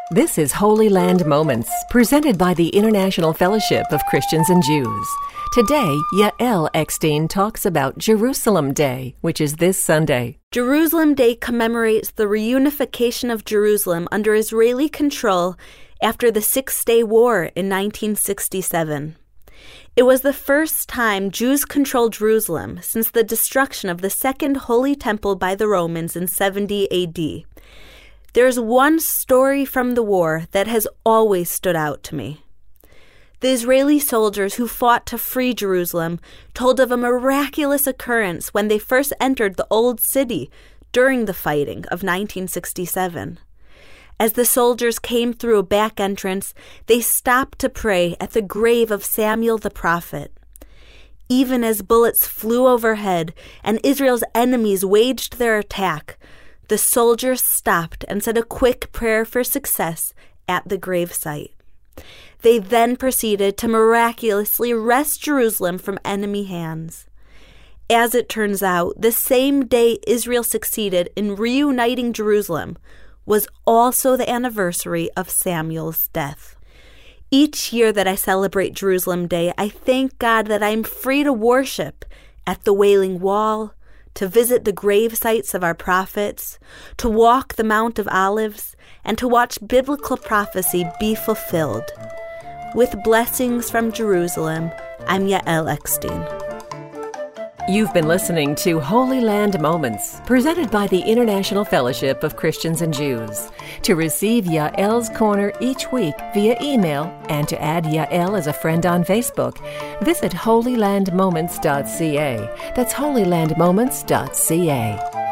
This is Holy Land Moments, presented by the International Fellowship of Christians and Jews. Today, Yael Eckstein talks about Jerusalem Day, which is this Sunday. Jerusalem Day commemorates the reunification of Jerusalem under Israeli control after the Six-Day War in 1967. It was the first time Jews controlled Jerusalem since the destruction of the Second Holy Temple by the Romans in 70 A.D. There's one story from the war that has always stood out to me. The Israeli soldiers who fought to free Jerusalem told of a miraculous occurrence when they first entered the Old City during the fighting of 1967. As the soldiers came through a back entrance, they stopped to pray at the grave of Samuel the prophet. Even as bullets flew overhead and Israel's enemies waged their attack, the soldiers stopped and said a quick prayer for success at the gravesite. They then proceeded to miraculously wrest Jerusalem from enemy hands. As it turns out, the same day Israel succeeded in reuniting Jerusalem was also the anniversary of Samuel's death. Each year that I celebrate Jerusalem Day, I thank God that I am free to worship at the Wailing Wall, to visit the grave sites of our prophets, to walk the Mount of Olives, and to watch biblical prophecy be fulfilled. With blessings from Jerusalem, I'm Yael Eckstein. You've been listening to Holy Land Moments, presented by the International Fellowship of Christians and Jews. To receive Yael's Corner each week via email and to add Yael as a friend on Facebook, visit holylandmoments.ca. That's holylandmoments.ca.